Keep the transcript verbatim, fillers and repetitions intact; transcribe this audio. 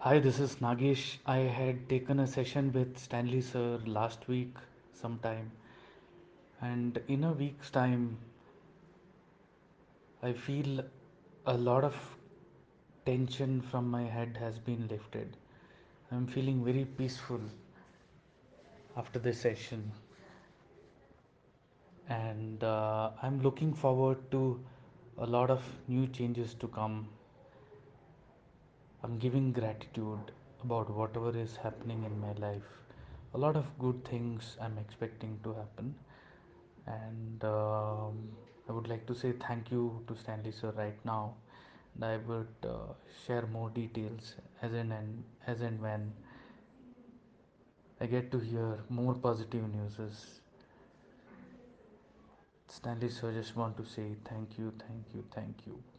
Hi, this is Nagesh. I had taken a session with Stanley sir last week sometime, and in a week's time, I feel a lot of tension from my head has been lifted. I'm feeling very peaceful after this session, and uh, I'm looking forward to a lot of new changes to come. I'm giving gratitude about whatever is happening in my life. A lot of good things I'm expecting to happen, and um, I would like to say thank you to Stanley sir right now. And I would uh, share more details as and, and as and when I get to hear more positive news. Stanley sir, just want to say thank you, thank you, thank you.